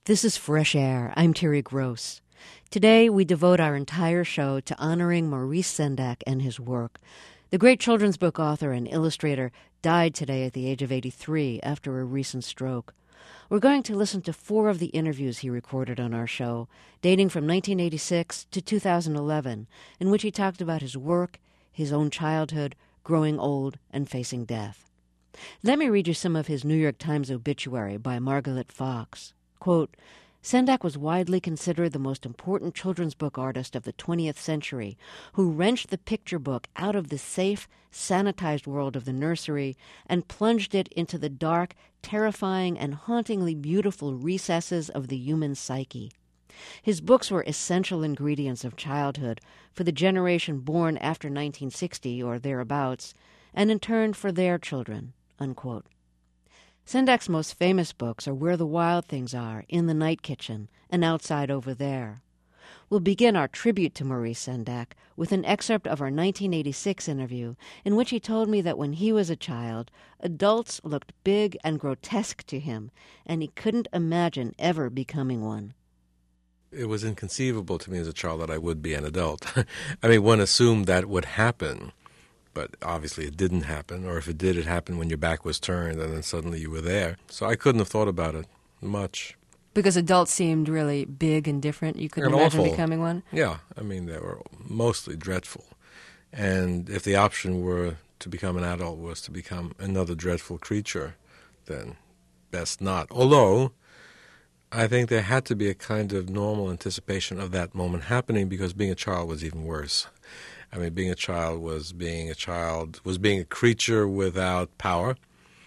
This is Fresh Air. I'm Terry Gross. Today, we devote our entire show to honoring Maurice Sendak and his work. The great children's book author and illustrator died today at the age of 83 after a recent stroke. We're going to listen to 4 of the interviews he recorded on our show, dating from 1986 to 2011, in which he talked about his work, his own childhood, growing old, and facing death. Let me read you some of his New York Times obituary by Margaret Fox. Quote, Sendak was widely considered the most important children's book artist of the 20th century, who wrenched the picture book out of the safe, sanitized world of the nursery and plunged it into the dark, terrifying, and hauntingly beautiful recesses of the human psyche. His books were essential ingredients of childhood for the generation born after 1960 or thereabouts, and in turn for their children, unquote. Sendak's most famous books are Where the Wild Things Are, In the Night Kitchen, and Outside Over There. We'll begin our tribute to Maurice Sendak with an excerpt of our 1986 interview in which he told me that when he was a child, adults looked big and grotesque to him, and he couldn't imagine ever becoming one. It was inconceivable to me as a child that I would be an adult. I mean, one assumed that would happen. But obviously it didn't happen, or if it did, it happened when your back was turned and then suddenly you were there. So I couldn't have thought about it much. Because adults seemed really big and different? You couldn't imagine becoming one? Yeah, I mean, they were mostly dreadful. And if the option were to become an adult was to become another dreadful creature, then best not. Although, I think there had to be a kind of normal anticipation of that moment happening because being a child was even worse. I mean, being a child was being a creature without power,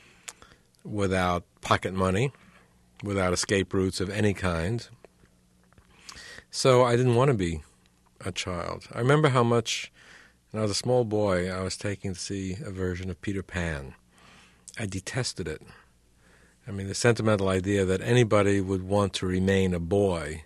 without pocket money, without escape routes of any kind. So I didn't want to be a child. I remember how much, when I was a small boy, I was taking to see a version of Peter Pan. I detested it. I mean, the sentimental idea that anybody would want to remain a boy,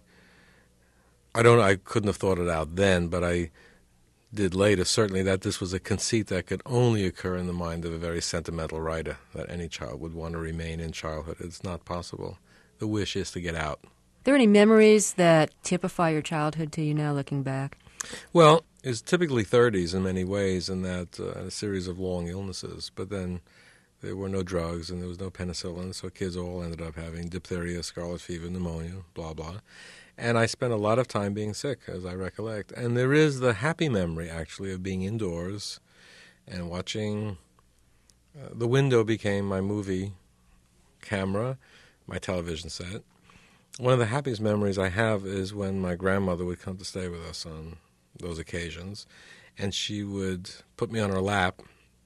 I couldn't have thought it out then, but I did later, certainly, that this was a conceit that could only occur in the mind of a very sentimental writer, that any child would want to remain in childhood. It's not possible. The wish is to get out. Are there any memories that typify your childhood to you now, looking back? Well, it's typically 30s in many ways, in that a series of long illnesses. But then there were no drugs and there was no penicillin, so kids all ended up having diphtheria, scarlet fever, pneumonia, blah, blah. And I spent a lot of time being sick, as I recollect. And there is the happy memory, actually, of being indoors and watching. The window became my movie camera, my television set. One of the happiest memories I have is when my grandmother would come to stay with us on those occasions, and she would put me on her lap,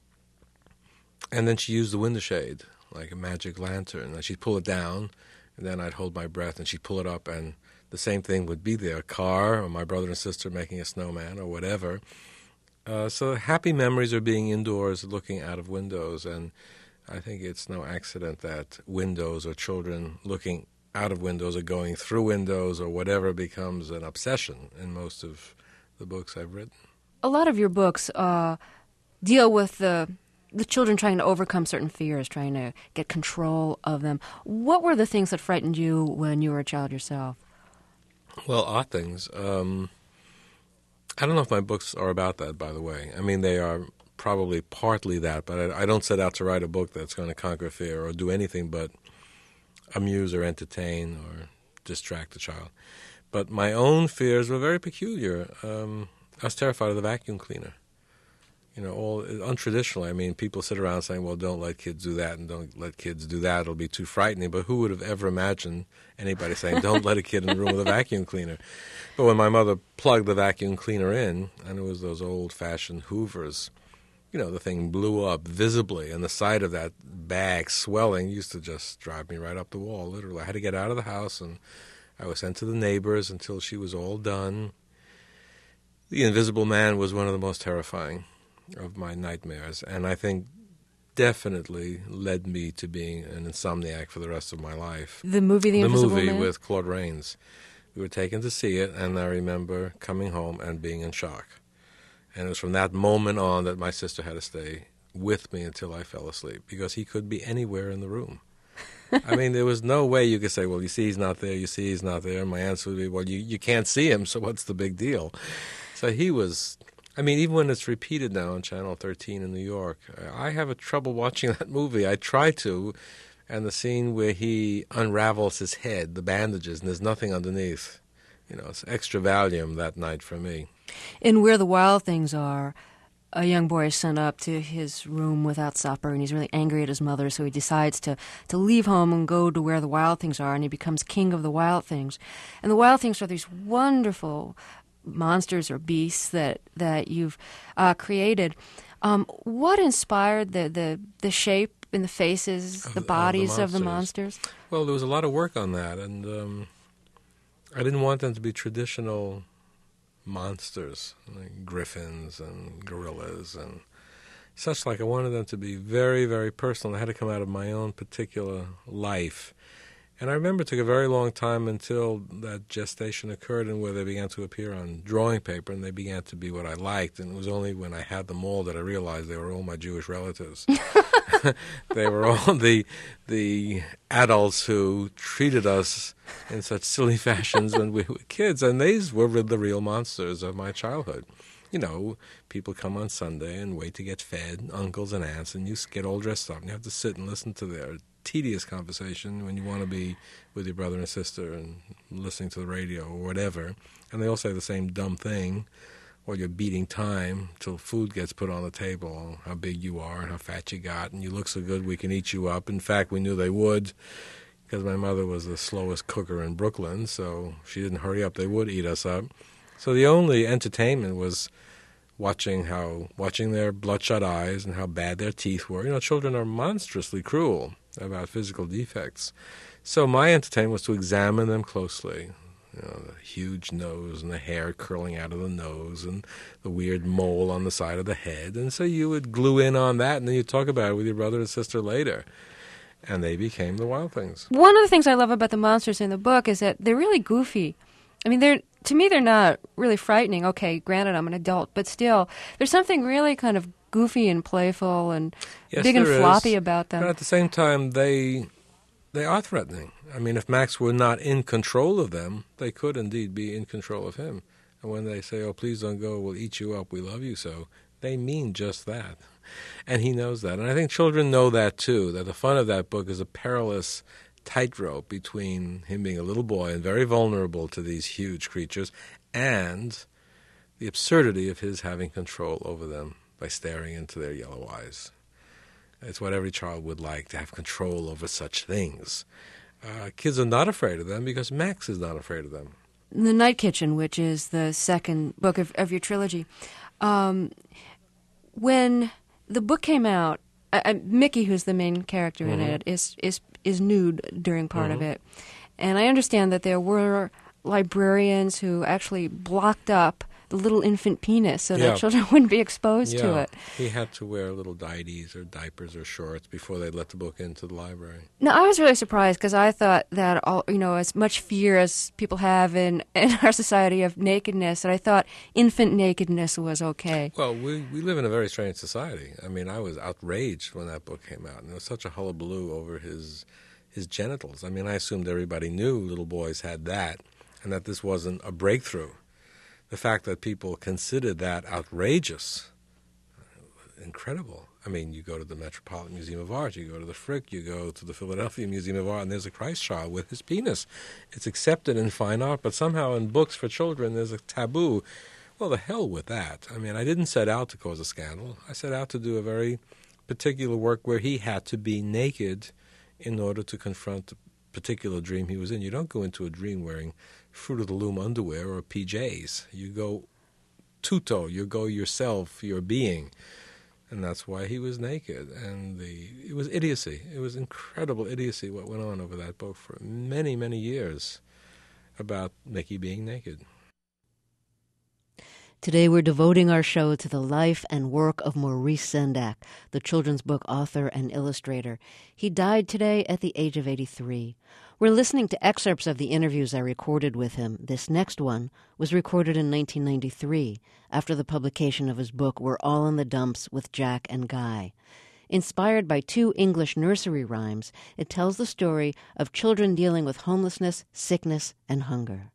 and then she used the window shade like a magic lantern. And she'd pull it down, and then I'd hold my breath, and she'd pull it up, and the same thing would be there, a car or my brother and sister making a snowman or whatever. So happy memories are being indoors, looking out of windows, and I think it's no accident that windows or children looking out of windows or going through windows or whatever becomes an obsession in most of the books I've written. A lot of your books deal with the children trying to overcome certain fears, trying to get control of them. What were the things that frightened you when you were a child yourself? Well, odd things. I don't know if my books are about that, by the way. I mean, they are probably partly that, but I don't set out to write a book that's going to conquer fear or do anything but amuse or entertain or distract the child. But my own fears were very peculiar. I was terrified of the vacuum cleaner. You know, all untraditionally. I mean, people sit around saying, well, don't let kids do that and don't let kids do that. It'll be too frightening. But who would have ever imagined anybody saying, don't let a kid in the room with a vacuum cleaner? But when my mother plugged the vacuum cleaner in, and it was those old-fashioned Hoovers, you know, the thing blew up visibly, and the sight of that bag swelling used to just drive me right up the wall, literally. I had to get out of the house, and I was sent to the neighbors until she was all done. The Invisible Man was one of the most terrifying of my nightmares, and I think definitely led me to being an insomniac for the rest of my life. The movie, The Invisible Man? The movie with Claude Rains. We were taken to see it, and I remember coming home and being in shock. And it was from that moment on that my sister had to stay with me until I fell asleep, because he could be anywhere in the room. I mean, there was no way you could say, well, you see he's not there, you see he's not there. And my answer would be, well, you can't see him, so what's the big deal? So he was, I mean, even when it's repeated now on Channel 13 in New York, I have a trouble watching that movie. I try to, and the scene where he unravels his head, the bandages, and there's nothing underneath. You know, it's extra Valium that night for me. In Where the Wild Things Are, a young boy is sent up to his room without supper, and he's really angry at his mother, so he decides to leave home and go to where the wild things are, and he becomes king of the wild things. And the wild things are these wonderful monsters or beasts that you've created. What inspired the shape and the faces, the bodies of the monsters? Well, there was a lot of work on that, and I didn't want them to be traditional monsters, like griffins and gorillas and such like. I wanted them to be very, very personal. They had to come out of my own particular life. And I remember it took a very long time until that gestation occurred and where they began to appear on drawing paper and they began to be what I liked. And it was only when I had them all that I realized they were all my Jewish relatives. They were all the adults who treated us in such silly fashions when we were kids. And these were the real monsters of my childhood. You know, people come on Sunday and wait to get fed, uncles and aunts, and you get all dressed up and you have to sit and listen to their tedious conversation when you want to be with your brother and sister and listening to the radio or whatever. And they all say the same dumb thing while you're beating time till food gets put on the table, how big you are and how fat you got, and you look so good we can eat you up. In fact, we knew they would because my mother was the slowest cooker in Brooklyn, so she didn't hurry up. They would eat us up. So the only entertainment was watching their bloodshot eyes and how bad their teeth were. You know, children are monstrously cruel about physical defects. So my entertainment was to examine them closely. You know, the huge nose and the hair curling out of the nose and the weird mole on the side of the head. And so you would glue in on that, and then you'd talk about it with your brother and sister later. And they became the Wild Things. One of the things I love about the monsters in the book is that they're really goofy. I mean, to me, they're not really frightening. Okay, granted, I'm an adult, but still, there's something really kind of goofy and playful and big and floppy about them. But at the same time, they are threatening. I mean, if Max were not in control of them, they could indeed be in control of him. And when they say, oh, please don't go, we'll eat you up, we love you so, they mean just that. And he knows that. And I think children know that, too, that the fun of that book is a perilous tightrope between him being a little boy and very vulnerable to these huge creatures and the absurdity of his having control over them by staring into their yellow eyes. It's what every child would like, to have control over such things. Kids are not afraid of them because Max is not afraid of them. The Night Kitchen, which is the second book of your trilogy, when the book came out, Mickey, who's the main character in it, is nude during part of it. And I understand that there were librarians who actually blocked up the little infant penis so that children wouldn't be exposed to it. He had to wear little diaties or diapers or shorts before they'd let the book into the library. No, I was really surprised because I thought that as much fear as people have in our society of nakedness, that I thought infant nakedness was okay. Well, we live in a very strange society. I mean, I was outraged when that book came out, and there was such a hullabaloo over his genitals. I mean, I assumed everybody knew little boys had that, and that this wasn't a breakthrough. The fact that people considered that outrageous, incredible. I mean, you go to the Metropolitan Museum of Art, you go to the Frick, you go to the Philadelphia Museum of Art, and there's a Christ child with his penis. It's accepted in fine art, but somehow in books for children there's a taboo. Well, the hell with that. I mean, I didn't set out to cause a scandal. I set out to do a very particular work where he had to be naked in order to confront the particular dream he was in. You don't go into a dream wearing Fruit of the Loom underwear or PJs. You go tutto, you go yourself, your being. And that's why he was naked. And it was idiocy. It was incredible idiocy what went on over that book for many, many years about Mickey being naked. Today we're devoting our show to the life and work of Maurice Sendak, the children's book author and illustrator. He died today at the age of 83. We're listening to excerpts of the interviews I recorded with him. This next one was recorded in 1993, after the publication of his book We're All in the Dumps with Jack and Guy. Inspired by 2 English nursery rhymes, it tells the story of children dealing with homelessness, sickness, and hunger.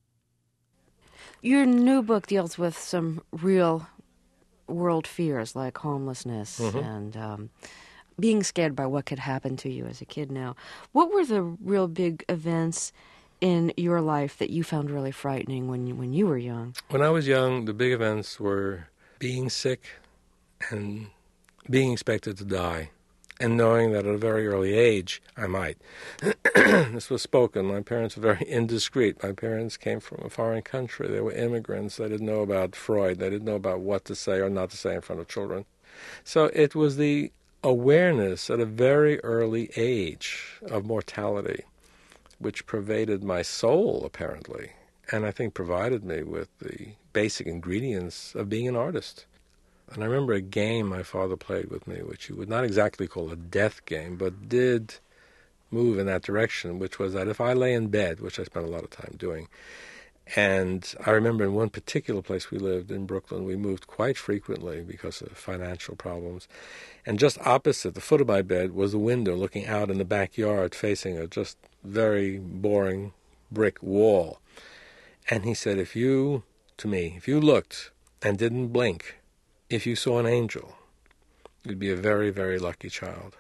Your new book deals with some real world fears like homelessness and being scared by what could happen to you as a kid now. What were the real big events in your life that you found really frightening when you were young? When I was young, the big events were being sick and being expected to die, and knowing that at a very early age I might. This was spoken. My parents were very indiscreet. My parents came from a foreign country. They were immigrants. They didn't know about Freud. They didn't know about what to say or not to say in front of children. So it was the awareness at a very early age of mortality which pervaded my soul, apparently, and I think provided me with the basic ingredients of being an artist. And I remember a game my father played with me, which you would not exactly call a death game, but did move in that direction, which was that if I lay in bed, which I spent a lot of time doing, and I remember in one particular place we lived in Brooklyn, we moved quite frequently because of financial problems, and just opposite the foot of my bed was a window looking out in the backyard facing a just very boring brick wall. And he said, if you looked and didn't blink, if you saw an angel, you'd be a very, very lucky child.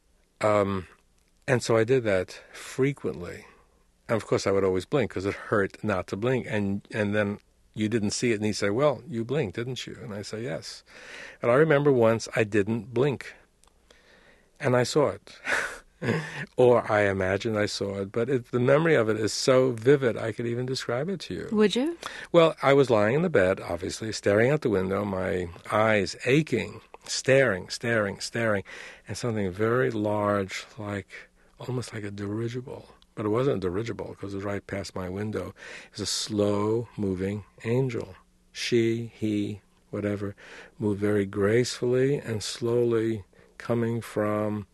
And so I did that frequently. And of course I would always blink because it hurt not to blink. And then you didn't see it, and he'd say, well, you blinked, didn't you? And I say, yes. And I remember once I didn't blink, and I saw it. Or I imagined I saw it, but the memory of it is so vivid I could even describe it to you. Would you? Well, I was lying in the bed, obviously, staring out the window, my eyes aching, staring, and something very large, almost like a dirigible. But it wasn't a dirigible because it was right past my window. It was a slow-moving angel. She, he, whatever, moved very gracefully and slowly coming from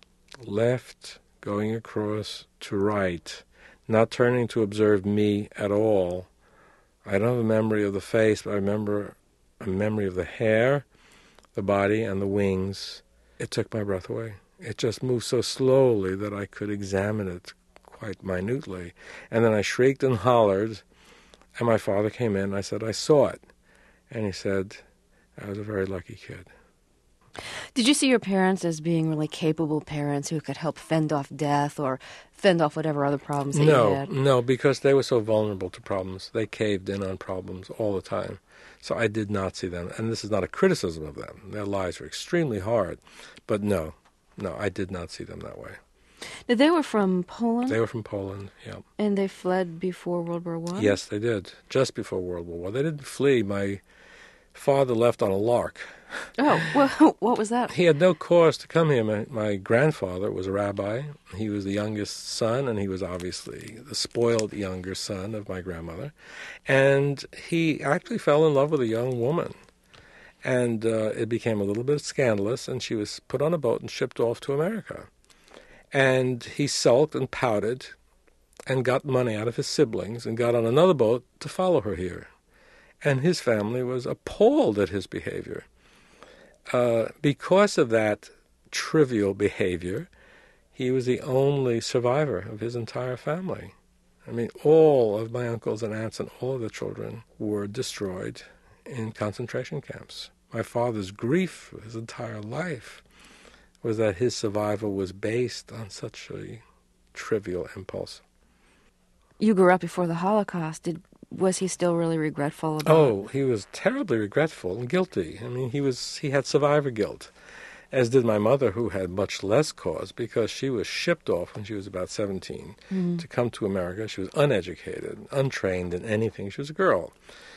left, going across to right, not turning to observe me at all. I don't have a memory of the face, but I remember a memory of the hair, the body, and the wings. It took my breath away. It just moved so slowly that I could examine it quite minutely. And then I shrieked and hollered, and my father came in, and I said, I saw it. And he said, I was a very lucky kid. Did you see your parents as being really capable parents who could help fend off death or fend off whatever other problems that you had? No, because they were so vulnerable to problems. They caved in on problems all the time. So I did not see them. And this is not a criticism of them. Their lives were extremely hard. But no, I did not see them that way. Now, they were from Poland? They were from Poland, yeah. And they fled before World War I? Yes, they did, just before World War I. They didn't flee. My father left on a lark. Oh, well, what was that? He had no cause to come here. My grandfather was a rabbi. He was the youngest son, and he was obviously the spoiled younger son of my grandmother. And he actually fell in love with a young woman. And it became a little bit scandalous, and she was put on a boat and shipped off to America. And he sulked and pouted and got money out of his siblings and got on another boat to follow her here. And his family was appalled at his behavior. Because of that trivial behavior, he was the only survivor of his entire family. I mean, all of my uncles and aunts and all of the children were destroyed in concentration camps. My father's grief his entire life was that his survival was based on such a trivial impulse. You grew up before the Holocaust. Was he still really regretful about it? Oh, he was terribly regretful and guilty. I mean, he had survivor guilt, as did my mother, who had much less cause because she was shipped off when she was about 17 to come to America. She was uneducated, untrained in anything. She was a girl.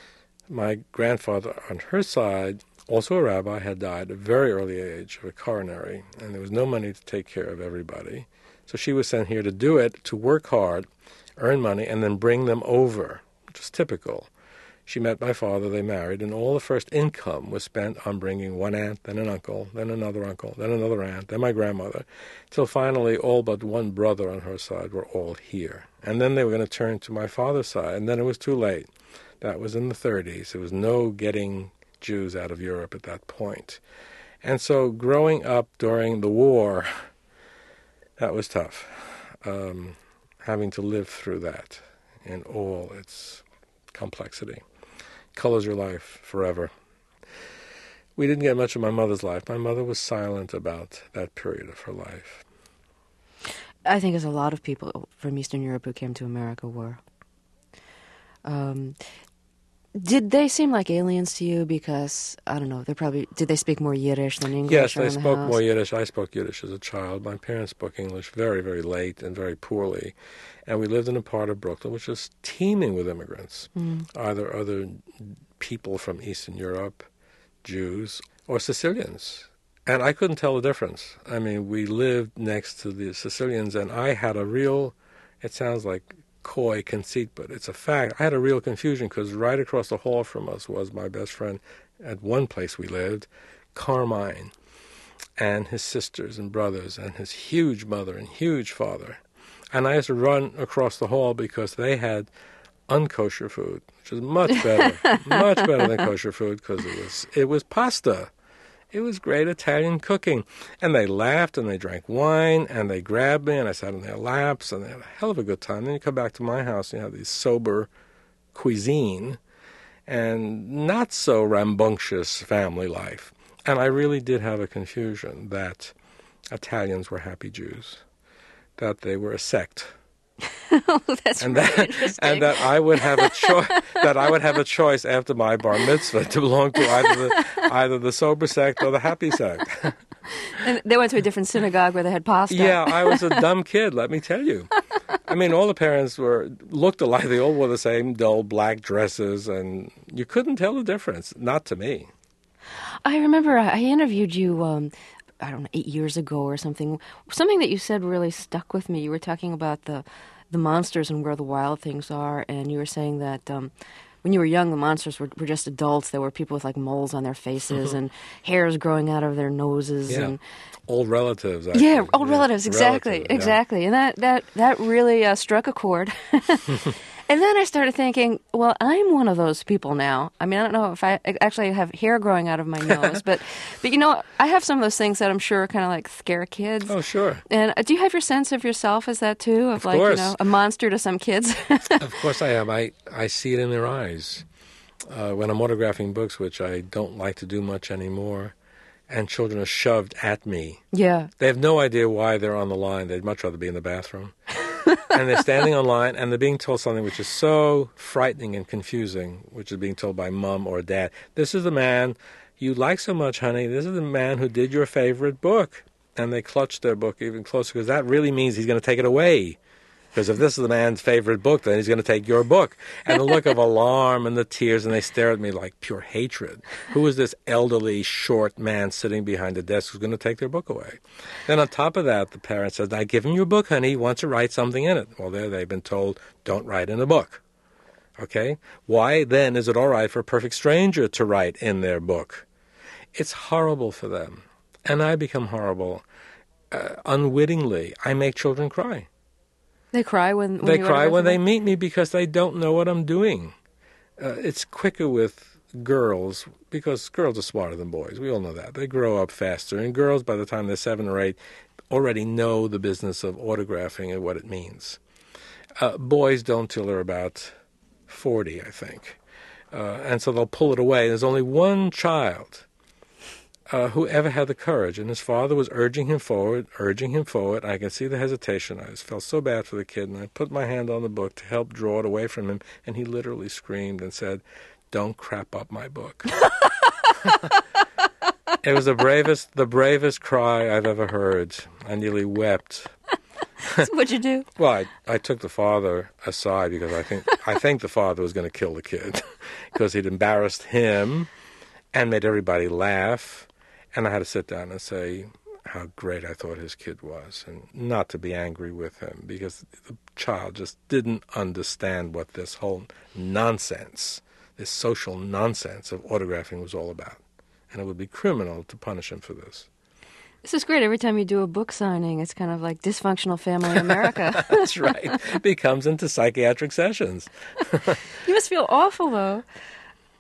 My grandfather, on her side, also a rabbi, had died at a very early age of a coronary, and there was no money to take care of everybody. So she was sent here to do it, to work hard, earn money, and then bring them over, which was typical. She met my father, they married, and all the first income was spent on bringing one aunt, then an uncle, then another uncle, then another aunt, then my grandmother, till finally all but one brother on her side were all here. And then they were going to turn to my father's side, and then it was too late. That was in the 30s. There was no getting Jews out of Europe at that point. And so growing up during the war, that was tough. Having to live through that in all its complexity. Colors your life forever. We didn't get much of my mother's life. My mother was silent about that period of her life. I think as a lot of people from Eastern Europe who came to America were. Did they seem like aliens to you because, I don't know, did they speak more Yiddish than English? Yes, they spoke more Yiddish. I spoke Yiddish as a child. My parents spoke English very, very late and very poorly. And we lived in a part of Brooklyn which was teeming with immigrants, either other people from Eastern Europe, Jews, or Sicilians. And I couldn't tell the difference. I mean, we lived next to the Sicilians, and I had a real, it sounds like coy conceit, but it's a fact. I had a real confusion because right across the hall from us was my best friend at one place we lived, Carmine, and his sisters and brothers, and his huge mother and huge father. And I used to run across the hall because they had unkosher food, which is much better, much better than kosher food because it was pasta. It was great Italian cooking. And they laughed and they drank wine and they grabbed me and I sat in their laps and they had a hell of a good time. Then you come back to my house and you have this sober cuisine and not so rambunctious family life. And I really did have a confusion that Italians were happy Jews, that they were a sect. Oh, that's and really that, interesting. and that I would have a choice. That I would have a choice after my bar mitzvah to belong to either the sober sect or the happy sect. And they went to a different synagogue where they had pasta. Yeah, I was a dumb kid. Let me tell you. I mean, all the parents looked alike. They all wore the same dull black dresses, and you couldn't tell the difference. Not to me. I remember I interviewed you. I don't know, 8 years ago or something. Something that you said really stuck with me. You were talking about the monsters and where the wild things are, and you were saying that when you were young, the monsters were just adults. There were people with like moles on their faces and hairs growing out of their noses. Yeah. And old relatives. Actually. Yeah, old relatives, exactly, exactly. And that really struck a chord. And then I started thinking, well, I'm one of those people now. I mean, I don't know if I actually have hair growing out of my nose, but you know, I have some of those things that I'm sure kind of like scare kids. Oh, sure. And do you have your sense of yourself as that too? Of like, course. You know, a monster to some kids? Of course I am. I see it in their eyes. When I'm autographing books, which I don't like to do much anymore, and children are shoved at me. Yeah. They have no idea why they're on the line. They'd much rather be in the bathroom. And they're standing on line, and they're being told something which is so frightening and confusing, which is being told by mom or dad. This is the man you like so much, honey. This is the man who did your favorite book. And they clutch their book even closer, because that really means he's going to take it away. Because if this is the man's favorite book, then he's going to take your book. And the look of alarm and the tears, and they stare at me like pure hatred. Who is this elderly, short man sitting behind the desk who's going to take their book away? Then on top of that, the parent says, now give him your book, honey. He wants to write something in it. Well, there they've been told, don't write in a book. Okay? Why then is it all right for a perfect stranger to write in their book? It's horrible for them. And I become horrible. Unwittingly, I make children cry. They cry when they cry when they meet me because they don't know what I'm doing. It's quicker with girls because girls are smarter than boys. We all know that. They grow up faster. And girls, by the time they're 7 or 8, already know the business of autographing and what it means. Boys don't till they're about 40, I think. And so they'll pull it away. There's only one child who ever had the courage, and his father was urging him forward. I can see the hesitation. I just felt so bad for the kid, and I put my hand on the book to help draw it away from him, and he literally screamed and said, "Don't crap up my book." It was the bravest cry I've ever heard. I nearly wept. So what'd you do? Well, I took the father aside because I think the father was going to kill the kid because he'd embarrassed him and made everybody laugh. And I had to sit down and say how great I thought his kid was, and not to be angry with him, because the child just didn't understand what this whole nonsense, this social nonsense of autographing was all about. And it would be criminal to punish him for this. This is great. Every time you do a book signing, it's kind of like Dysfunctional Family America. That's right. It becomes into psychiatric sessions. You must feel awful, though.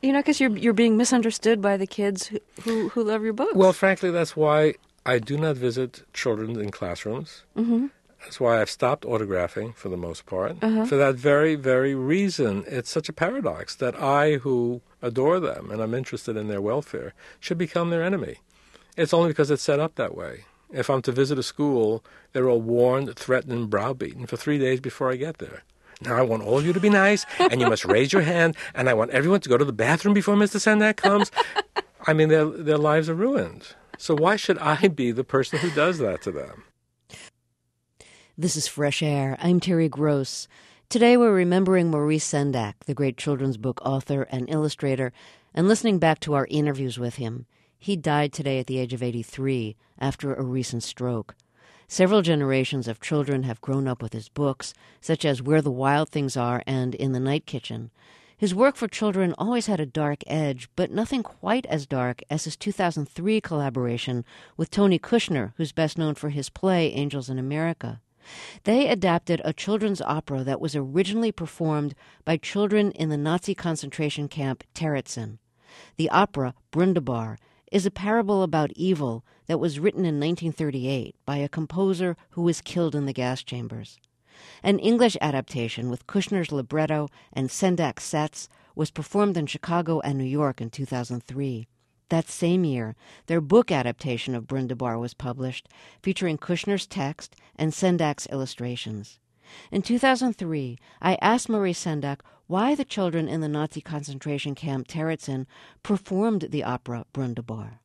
Because you're being misunderstood by the kids who love your books. Well, frankly, that's why I do not visit children in classrooms. Mm-hmm. That's why I've stopped autographing for the most part. Uh-huh. For that very, very reason, it's such a paradox that I, who adore them and I'm interested in their welfare, should become their enemy. It's only because it's set up that way. If I'm to visit a school, they're all warned, threatened, and browbeaten for 3 days before I get there. Now, I want all of you to be nice, and you must raise your hand, and I want everyone to go to the bathroom before Mr. Sendak comes. I mean, their lives are ruined. So why should I be the person who does that to them? This is Fresh Air. I'm Terry Gross. Today we're remembering Maurice Sendak, the great children's book author and illustrator, and listening back to our interviews with him. He died today at the age of 83 after a recent stroke. Several generations of children have grown up with his books, such as Where the Wild Things Are and In the Night Kitchen. His work for children always had a dark edge, but nothing quite as dark as his 2003 collaboration with Tony Kushner, who's best known for his play Angels in America. They adapted a children's opera that was originally performed by children in the Nazi concentration camp Terezin. The opera, Brundibar, is a parable about evil that was written in 1938 by a composer who was killed in the gas chambers. An English adaptation with Kushner's libretto and Sendak's sets was performed in Chicago and New York in 2003. That same year, their book adaptation of Brundibar was published, featuring Kushner's text and Sendak's illustrations. In 2003, I asked Maurice Sendak why the children in the Nazi concentration camp Terezin performed the opera Brundibar.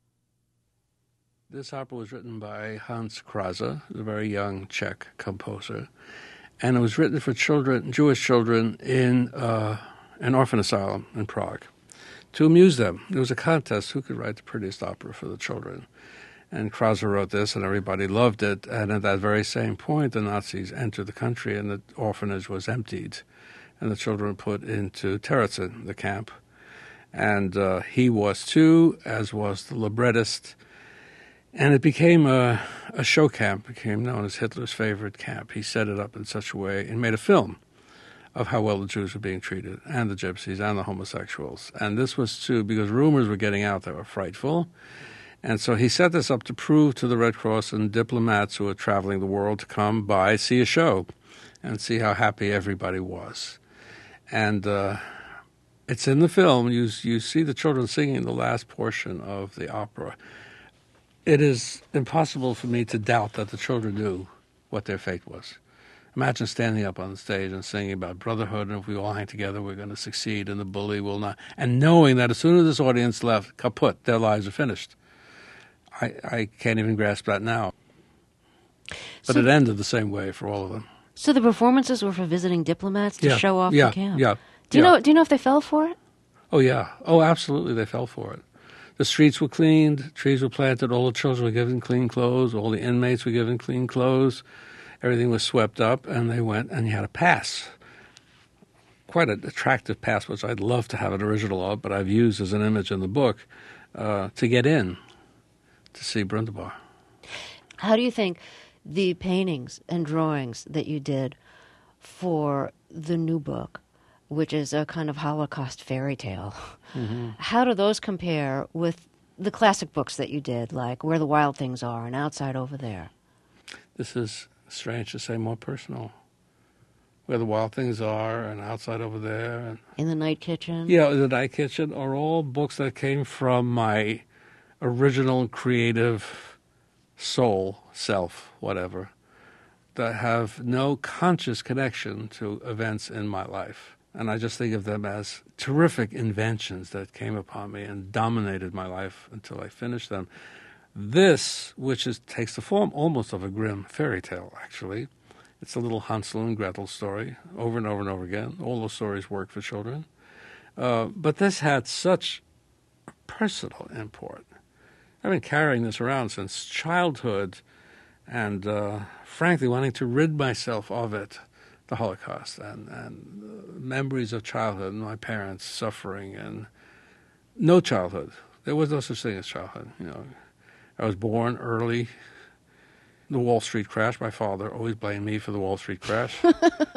This opera was written by Hans Krause, a very young Czech composer, and it was written for children, Jewish children, in an orphan asylum in Prague, to amuse them. There was a contest who could write the prettiest opera for the children. And Krause wrote this, and everybody loved it. And at that very same point, the Nazis entered the country, and the orphanage was emptied. And the children were put into Terezin, the camp. And he was too, as was the librettist. And it became a show camp, became known as Hitler's favorite camp. He set it up in such a way and made a film of how well the Jews were being treated, and the gypsies, and the homosexuals. And this was too, because rumors were getting out that were frightful. And so he set this up to prove to the Red Cross and diplomats who were traveling the world to come by, see a show, and see how happy everybody was. And it's in the film. You see the children singing the last portion of the opera. It is impossible for me to doubt that the children knew what their fate was. Imagine standing up on the stage and singing about brotherhood, and if we all hang together, we're going to succeed, and the bully will not. And knowing that as soon as this audience left, kaput, their lives are finished. I can't even grasp that now. But it ended the same way for all of them. So the performances were for visiting diplomats to show off the camp? Yeah. Do you know if they fell for it? Oh, yeah. Oh, absolutely, they fell for it. The streets were cleaned, trees were planted, all the children were given clean clothes, all the inmates were given clean clothes, everything was swept up, and they went, and you had a pass. Quite an attractive pass, which I'd love to have an original of, but I've used as an image in the book, to get in to see Brundibar. How do you think the paintings and drawings that you did for the new book, which is a kind of Holocaust fairy tale, how do those compare with the classic books that you did, like Where the Wild Things Are and Outside Over There? This is, strange to say, more personal. Where the Wild Things Are and Outside Over There. And In the Night Kitchen? Yeah, The Night Kitchen are all books that came from my original creative soul, self, whatever, that have no conscious connection to events in my life. And I just think of them as terrific inventions that came upon me and dominated my life until I finished them. This, which takes the form almost of a grim fairy tale, actually. It's a little Hansel and Gretel story, over and over and over again. All those stories work for children. But this had such personal import. I've been carrying this around since childhood and, frankly, wanting to rid myself of it, the Holocaust, and memories of childhood and my parents suffering and no childhood. There was no such thing as childhood. I was born early. The Wall Street crash, my father always blamed me for the Wall Street crash.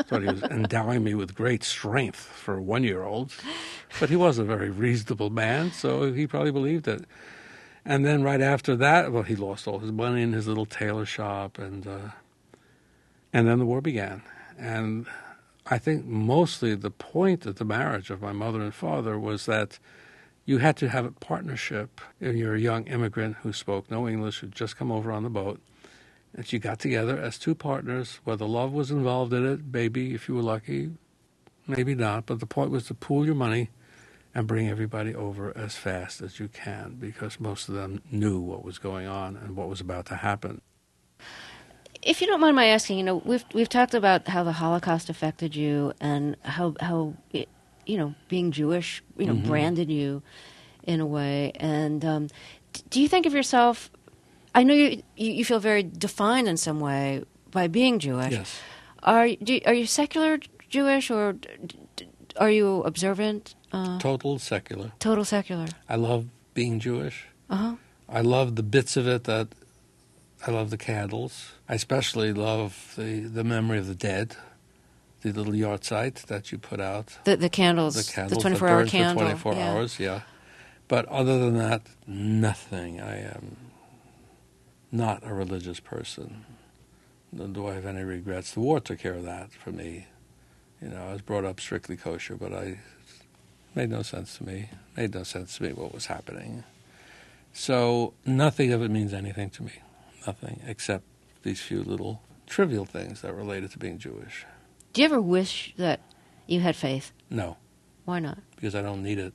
thought he was endowing me with great strength for a 1-year-old. But he was a very reasonable man, so he probably believed it. And then right after that, well, he lost all his money in his little tailor shop, and then the war began. And I think mostly the point of the marriage of my mother and father was that you had to have a partnership. If you're a young immigrant who spoke no English, who'd just come over on the boat, and you got together as two partners, whether love was involved in it, maybe if you were lucky, maybe not, but the point was to pool your money and bring everybody over as fast as you can, because most of them knew what was going on and what was about to happen. If you don't mind my asking, we've talked about how the Holocaust affected you and how it, being Jewish, branded you in a way. And do you think of yourself? I know you feel very defined in some way by being Jewish. Yes. Are you secular Jewish, or are you observant? Total secular. Total secular. I love being Jewish. Uh-huh. I love the bits of it that I love the candles. I especially love the memory of the dead, the little yahrzeit that you put out. The candles. The 24-hour candle. For 24 hours, yeah. But other than that, nothing. I am not a religious person. Nor do I have any regrets. The war took care of that for me. I was brought up strictly kosher, but it made no sense to me. Made no sense to me what was happening. So nothing of it means anything to me. Nothing, except these few little trivial things that related to being Jewish. Do you ever wish that you had faith? No. Why not? Because I don't need it.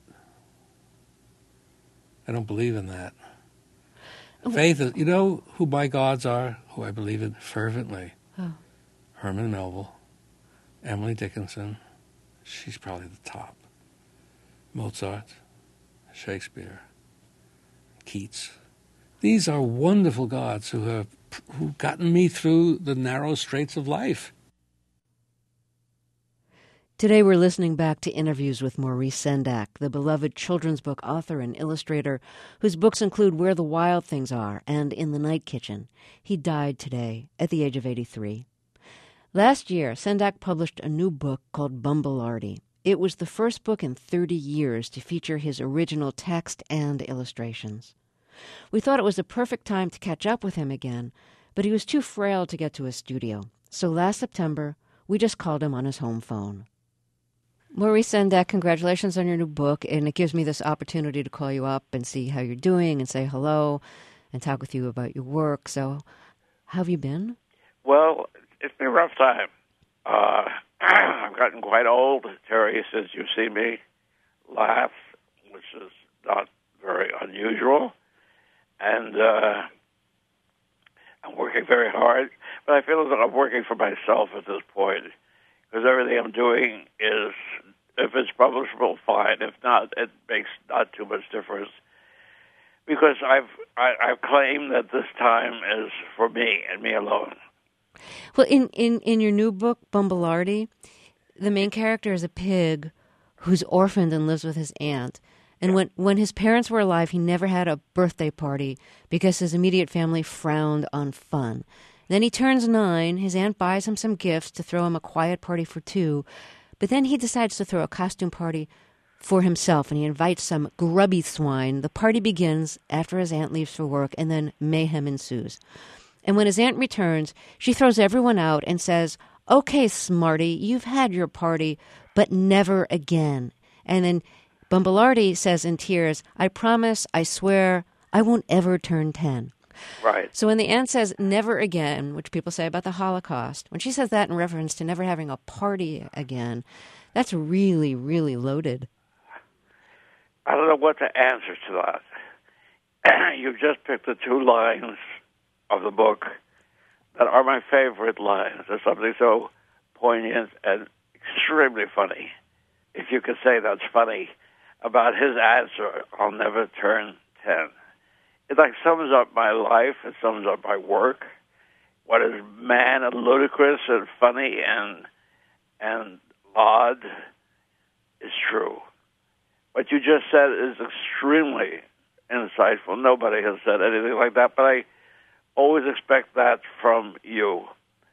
I don't believe in that. Faith is, who my gods are, who I believe in fervently? Oh. Herman Melville, Emily Dickinson, she's probably the top. Mozart, Shakespeare, Keats. These are wonderful gods who've gotten me through the narrow straits of life. Today we're listening back to interviews with Maurice Sendak, the beloved children's book author and illustrator, whose books include Where the Wild Things Are and In the Night Kitchen. He died today at the age of 83. Last year, Sendak published a new book called Bumbelarty. It was the first book in 30 years to feature his original text and illustrations. We thought it was the perfect time to catch up with him again, but he was too frail to get to his studio. So last September, we just called him on his home phone. Maurice Sendak, congratulations on your new book, and it gives me this opportunity to call you up and see how you're doing and say hello and talk with you about your work. So, how have you been? Well, it's been a rough time. I've gotten quite old, Terry, since you've seen me laugh, which is not very unusual. And I'm working very hard, but I feel as though I'm working for myself at this point, because everything I'm doing is, if it's publishable, fine. If not, it makes not too much difference, because I've claimed that this time is for me and me alone. Well, in your new book, Bumbelarty, the main character is a pig who's orphaned and lives with his aunt. And when his parents were alive, he never had a birthday party because his immediate family frowned on fun. Then he turns 9, his aunt buys him some gifts to throw him a quiet party for 2, but then he decides to throw a costume party for himself, and he invites some grubby swine. The party begins after his aunt leaves for work, and then mayhem ensues. And when his aunt returns, she throws everyone out and says, "Okay, smarty, you've had your party, but never again." And then Bumbelarty says in tears, "I promise, I swear, I won't ever turn 10. Right. So when the aunt says never again, which people say about the Holocaust, when she says that in reference to never having a party again, that's really, really loaded. I don't know what to answer to that. You've just picked the 2 lines of the book that are my favorite lines. There's something so poignant and extremely funny, if you could say that's funny, about his answer, "I'll never turn 10. It sums up my life. It sums up my work. What is mad and ludicrous and funny and odd is true. What you just said is extremely insightful. Nobody has said anything like that, but I always expect that from you.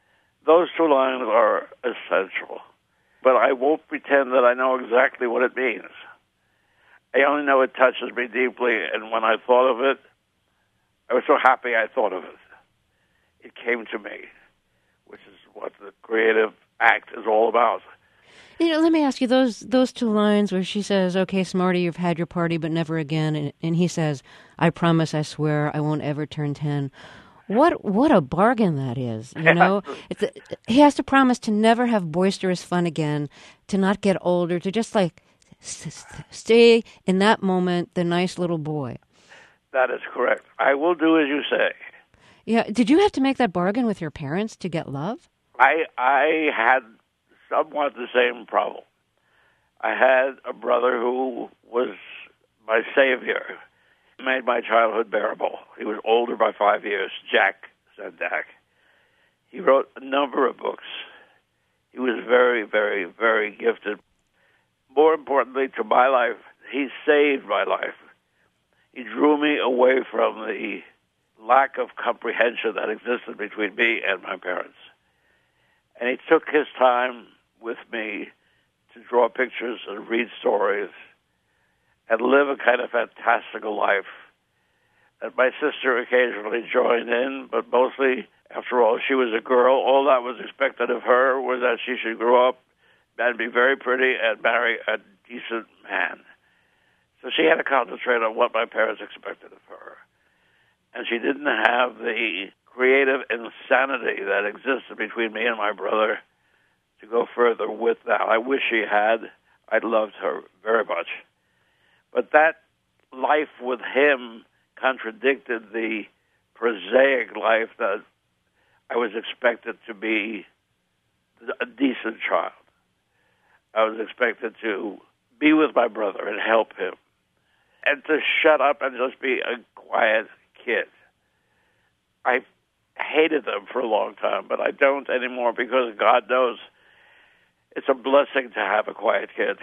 those two lines are essential. But I won't pretend that I know exactly what it means. I only know it touches me deeply, and when I thought of it, I was so happy I thought of it. It came to me, which is what the creative act is all about. Let me ask you, those two lines where she says, "Okay, Smarty, you've had your party, but never again," and he says, "I promise, I swear, I won't ever turn 10." What a bargain that is, he has to promise to never have boisterous fun again, to not get older, to just stay in that moment the nice little boy. That is correct. I will do as you say. Yeah. Did you have to make that bargain with your parents to get love? I had somewhat the same problem. I had a brother who was my savior. He made my childhood bearable. He was older by 5 years, Jack Sendak. He wrote a number of books. He was very, very, very gifted. More importantly to my life, he saved my life. He drew me away from the lack of comprehension that existed between me and my parents. And he took his time with me to draw pictures and read stories and live a kind of fantastical life. And my sister occasionally joined in, but mostly, after all, she was a girl. All that was expected of her was that she should grow up and be very pretty and marry a decent man. So she had to concentrate on what my parents expected of her. And she didn't have the creative insanity that existed between me and my brother to go further with that. I wish she had. I loved her very much. But that life with him contradicted the prosaic life that I was expected to be a decent child. I was expected to be with my brother and help him, and to shut up and just be a quiet kid. I hated them for a long time, but I don't anymore because God knows it's a blessing to have a quiet kid.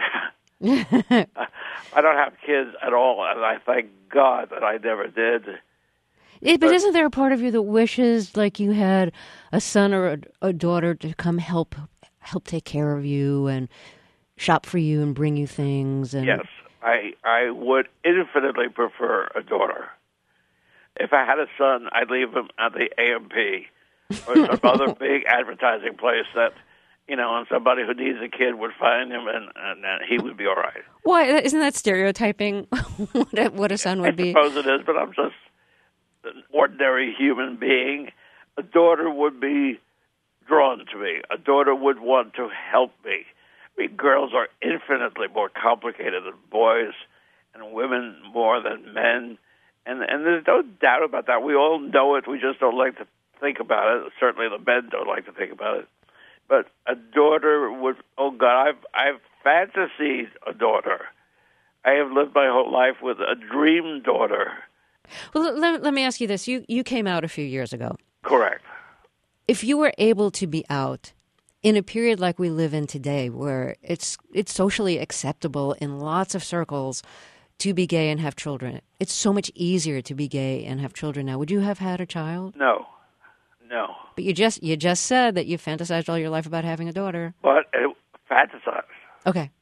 I don't have kids at all, and I thank God that I never did. But isn't there a part of you that wishes like you had a son or a daughter to come help take care of you and shop for you and bring you things? And... Yes, I would infinitely prefer a daughter. If I had a son, I'd leave him at the AMP or some other big advertising place that, and somebody who needs a kid would find him, and he would be all right. Why? Isn't that stereotyping what a son would be? I suppose it is, but I'm just an ordinary human being. A daughter would be drawn to me. A daughter would want to help me. I mean, girls are infinitely more complicated than boys, and women more than men. And there's no doubt about that. We all know it. We just don't like to think about it. Certainly the men don't like to think about it. But a daughter would, oh God, I've fantasied a daughter. I have lived my whole life with a dream daughter. Well, let me ask you this. You came out a few years ago. Correct. If you were able to be out in a period like we live in today, where it's socially acceptable in lots of circles to be gay and have children, it's so much easier to be gay and have children now. Would you have had a child? No. But you just said that you fantasized all your life about having a daughter. But fantasized. Okay.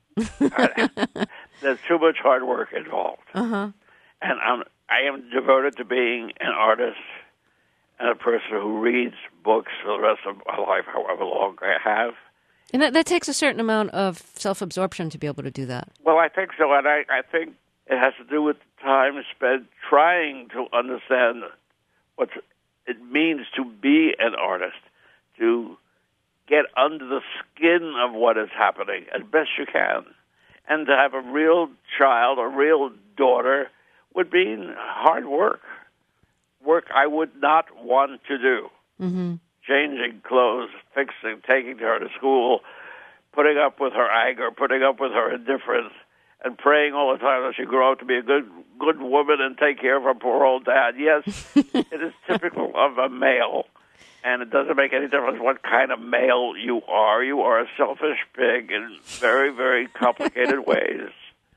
There's too much hard work involved. Uh-huh. And I am devoted to being an artist and a person who reads books for the rest of my life, however long I have. And that takes a certain amount of self-absorption to be able to do that. Well, I think so, and I think it has to do with the time spent trying to understand what it means to be an artist, to get under the skin of what is happening as best you can, and to have a real child, a real daughter, would mean hard work. Work I would not want to do. Mm-hmm. Changing clothes, fixing, taking her to school, putting up with her anger, putting up with her indifference, and praying all the time that she grow up to be a good woman and take care of her poor old dad. Yes, it is typical of a male, and it doesn't make any difference what kind of male you are. You are a selfish pig in very, very complicated ways.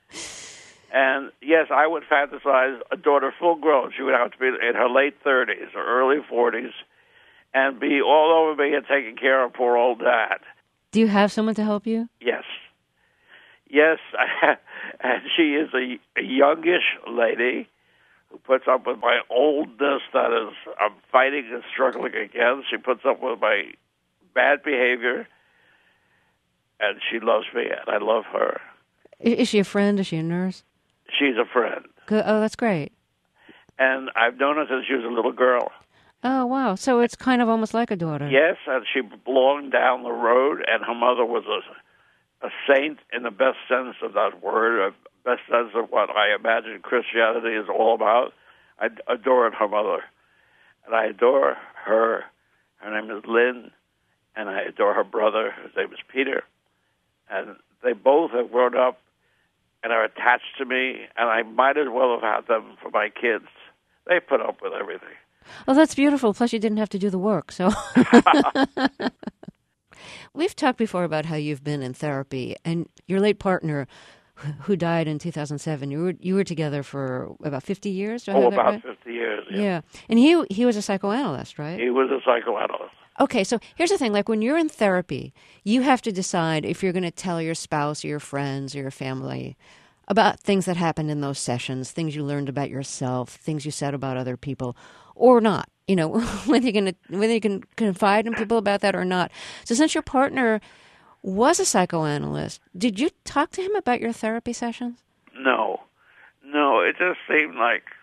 And yes, I would fantasize a daughter full grown. She would have to be in her late 30s or early 40s, and be all over me and taking care of poor old Dad. Do you have someone to help you? Yes. Yes, and she is a youngish lady who puts up with my oldness that is, I'm fighting and struggling against. She puts up with my bad behavior, and she loves me, and I love her. Is she a friend? Is she a nurse? She's a friend. Good. Oh, that's great. And I've known her since she was a little girl. Oh, wow. So it's kind of almost like a daughter. Yes, and she belonged down the road, and her mother was a saint in the best sense of that word, a best sense of what I imagine Christianity is all about. I adored her mother, and I adore her. Her name is Lynn, and I adore her brother. His name is Peter. And they both have grown up and are attached to me, and I might as well have had them for my kids. They put up with everything. Oh, that's beautiful. Plus, you didn't have to do the work, so... We've talked before about how you've been in therapy, and your late partner, who died in 2007, you were together for about 50 years? Do I have that about right? 50 years, Yeah. And he was a psychoanalyst, right? He was a psychoanalyst. Okay, so here's the thing. Like, when you're in therapy, you have to decide if you're going to tell your spouse or your friends or your family about things that happened in those sessions, things you learned about yourself, things you said about other people, or not. You know, whether you can confide in people about that or not. So since your partner was a psychoanalyst, did you talk to him about your therapy sessions? No. It just seemed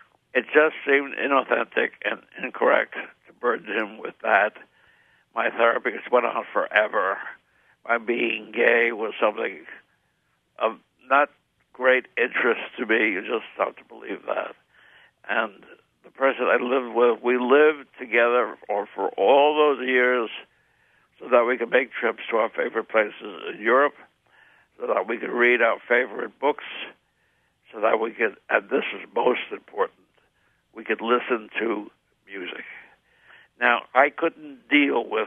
inauthentic and incorrect to burden him with that. My therapy just went on forever. My being gay was something of not great interest to me. You just have to believe that. And the person I lived with, we lived together for all those years so that we could make trips to our favorite places in Europe, so that we could read our favorite books, so that we could, and this is most important, we could listen to music. Now, I couldn't deal with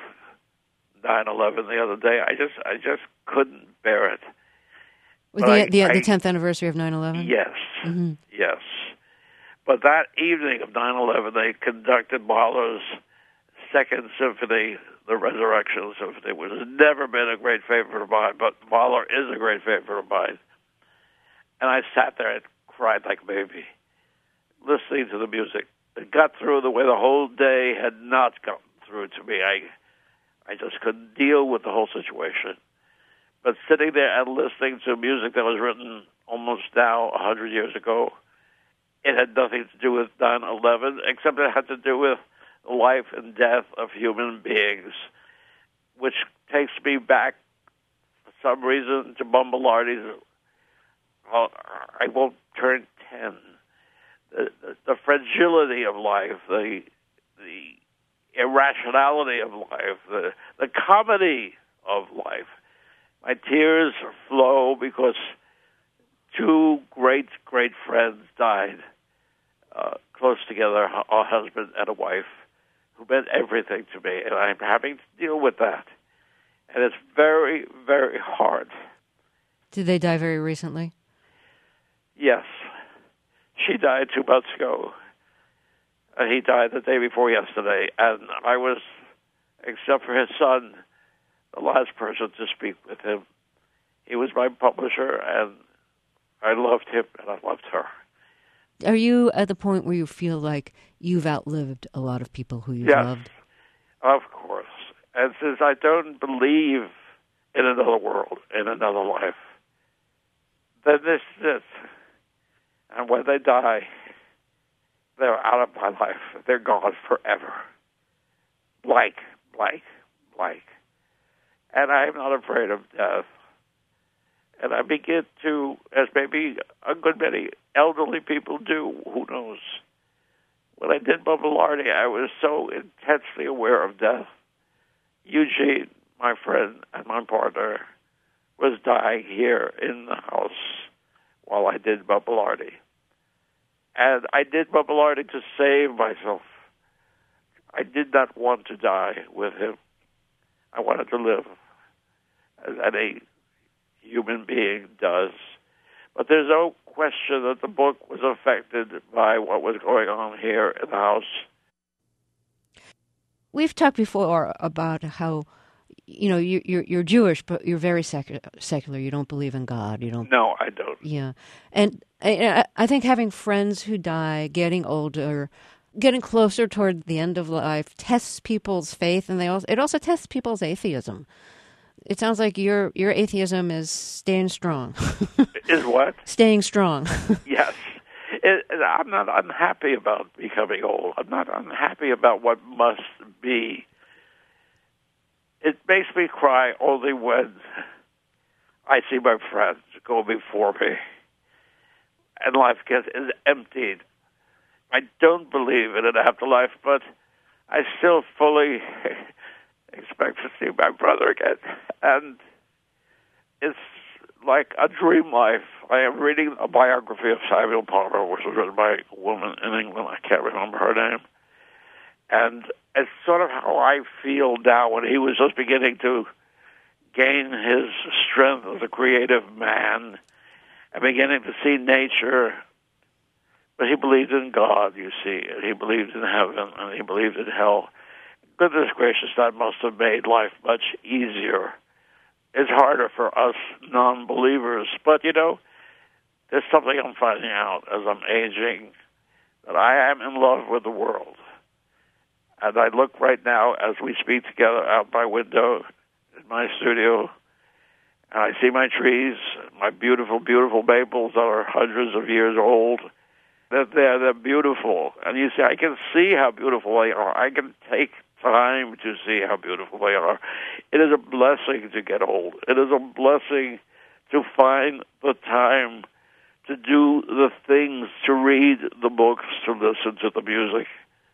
9/11 the other day. I just couldn't bear it. The 10th anniversary of 9/11? Yes, Mm-hmm. Yes. But that evening of 9/11, they conducted Mahler's Second Symphony, the Resurrection Symphony, which has never been a great favorite of mine, but Mahler is a great favorite of mine. And I sat there and cried like a baby, listening to the music. It got through the way the whole day had not gotten through to me. I just couldn't deal with the whole situation. But sitting there and listening to music that was written almost now 100 years ago, it had nothing to do with 9/11, except it had to do with the life and death of human beings, which takes me back, for some reason, to Bumba Lardy's, I won't turn 10. The fragility of life, the irrationality of life, the comedy of life. My tears flow because two great friends died close together, a husband and a wife, who meant everything to me, and I'm having to deal with that. And it's very, very hard. Did they die very recently? Yes. She died 2 months ago, and he died the day before yesterday, and I was, except for his son, the last person to speak with him. He was my publisher, and I loved him, and I loved her. Are you at the point where you feel like you've outlived a lot of people who you've loved? Of course. And since I don't believe in another world, in another life, then this is it. And when they die, they're out of my life. They're gone forever. Blank. And I'm not afraid of death. And I begin to, as maybe a good many elderly people do, who knows. When I did Bumba Lardy, I was so intensely aware of death. Eugene, my friend and my partner, was dying here in the house while I did Bumba Lardy. And I did Bumba Lardy to save myself. I did not want to die with him. I wanted to live, as any human being does. But there's no question that the book was affected by what was going on here in the house. we've talked before about how, you're Jewish, but you're very secular. You don't believe in God. You don't. No, I don't. Yeah, and I think having friends who die, getting older, getting closer toward the end of life, tests people's faith, and it also tests people's atheism. It sounds like your atheism is staying strong. Is what? Staying strong. Yes. I'm not unhappy about becoming old. I'm not unhappy about what must be. It makes me cry only when I see my friends go before me and life is emptied. I don't believe in an afterlife, but I still fully expect to see my brother again. And it's like a dream life. I am reading a biography of Samuel Palmer, which was written by a woman in England. I can't remember her name. And it's sort of how I feel now when he was just beginning to gain his strength as a creative man and beginning to see nature. But he believed in God, you see, and he believed in heaven, and he believed in hell. Goodness gracious, that must have made life much easier. It's harder for us non-believers, but, there's something I'm finding out as I'm aging, that I am in love with the world. And I look right now, as we speak together, out my window in my studio, and I see my trees, my beautiful, beautiful maples that are hundreds of years old. They're beautiful. And you see, I can see how beautiful they are. I can take time to see how beautiful they are. It is a blessing to get old. It is a blessing to find the time to do the things, to read the books, to listen to the music.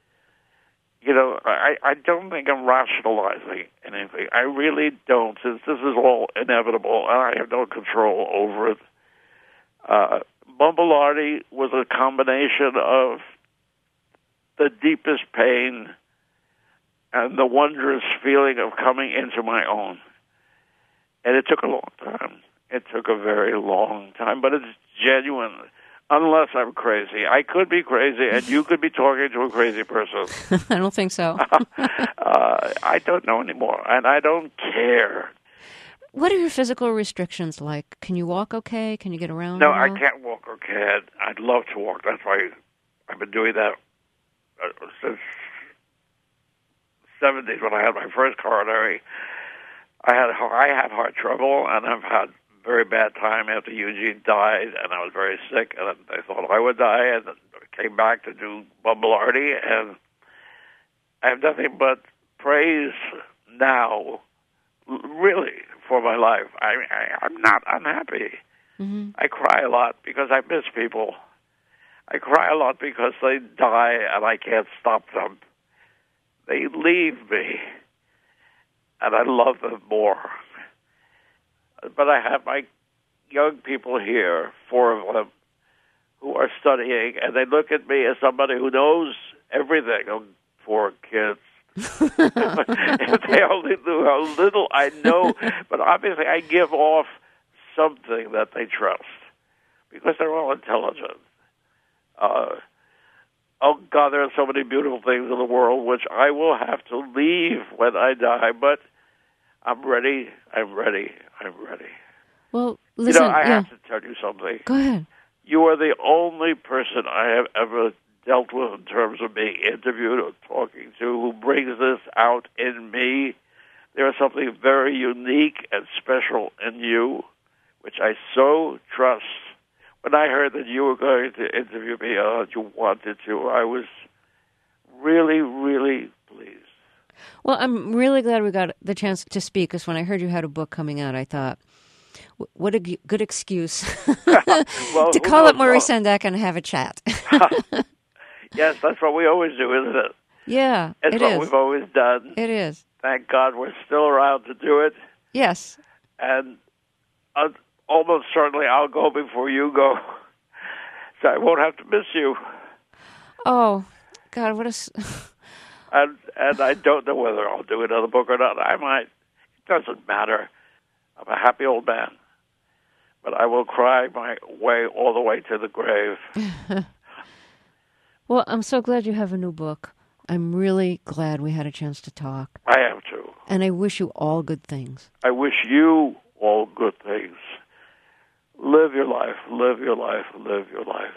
I don't think I'm rationalizing anything. I really don't, since this is all inevitable and I have no control over it. Bumbelardi was a combination of the deepest pain and the wondrous feeling of coming into my own. And it took a long time. It took a very long time, but it's genuine. Unless I'm crazy. I could be crazy, and you could be talking to a crazy person. I don't think so. I don't know anymore, and I don't care. What are your physical restrictions like? Can you walk okay? Can you get around? No, I can't walk okay. I'd love to walk. That's why I've been doing that since the 70s when I had my first coronary. I had heart trouble, and I've had very bad time after Eugene died, and I was very sick, and I thought I would die, and came back to do Bumbelardi, and I have nothing but praise now, really, for my life. I'm not unhappy. Mm-hmm. I cry a lot because I miss people. I cry a lot because they die, and I can't stop them. They leave me, and I love them more. But I have my young people here, 4 of them, who are studying, and they look at me as somebody who knows everything. Oh, 4 kids. If they only knew how little I know. But obviously I give off something that they trust, because they're all intelligent. Oh, God, there are so many beautiful things in the world which I will have to leave when I die, but I'm ready. Well, listen. I have to tell you something. Go ahead. You are the only person I have ever dealt with in terms of being interviewed or talking to who brings this out in me. There is something very unique and special in you, which I so trust. When I heard that you were going to interview me, you wanted to, I was really, really pleased. Well, I'm really glad we got the chance to speak, because when I heard you had a book coming out, I thought, what a good excuse to call up Maurice Sendak and have a chat. Yes, that's what we always do, isn't it? Yeah, it's what we've always done. It is. Thank God we're still around to do it. Yes. And almost certainly I'll go before you go, so I won't have to miss you. Oh, God, what a... And I don't know whether I'll do another book or not. I might. It doesn't matter. I'm a happy old man. But I will cry my way all the way to the grave. Well, I'm so glad you have a new book. I'm really glad we had a chance to talk. I am too. And I wish you all good things. I wish you all good things. Live your life, live your life, live your life.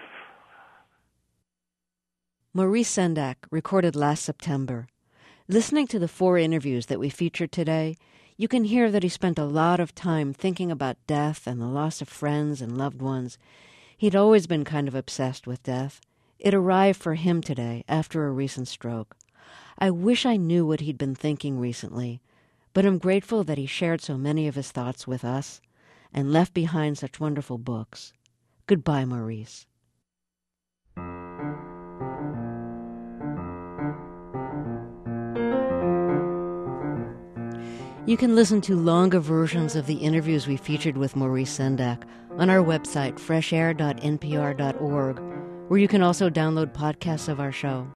Maurice Sendak recorded last September. Listening to the 4 interviews that we featured today, you can hear that he spent a lot of time thinking about death and the loss of friends and loved ones. He'd always been kind of obsessed with death. It arrived for him today after a recent stroke. I wish I knew what he'd been thinking recently, but I'm grateful that he shared so many of his thoughts with us and left behind such wonderful books. Goodbye, Maurice. You can listen to longer versions of the interviews we featured with Maurice Sendak on our website, freshair.npr.org, where you can also download podcasts of our show.